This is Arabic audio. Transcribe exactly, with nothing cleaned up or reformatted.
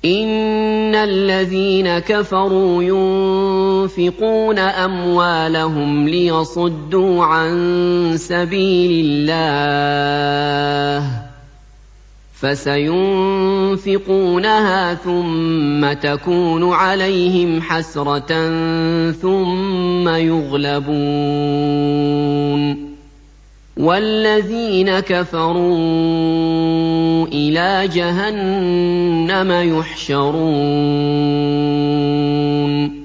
إِنَّ الَّذِينَ كَفَرُوا يُنفِقُونَ أَمْوَالَهُمْ لِيَصُدُّوا عَن سَبِيلِ اللَّهِ فَسَيُنفِقُونَهَا ثُمَّ تَكُونُ عَلَيْهِمْ حَسْرَةً ثُمَّ يُغْلَبُونَ وَالَّذِينَ كَفَرُوا إِلَىٰ جَهَنَّمَ يُحْشَرُونَ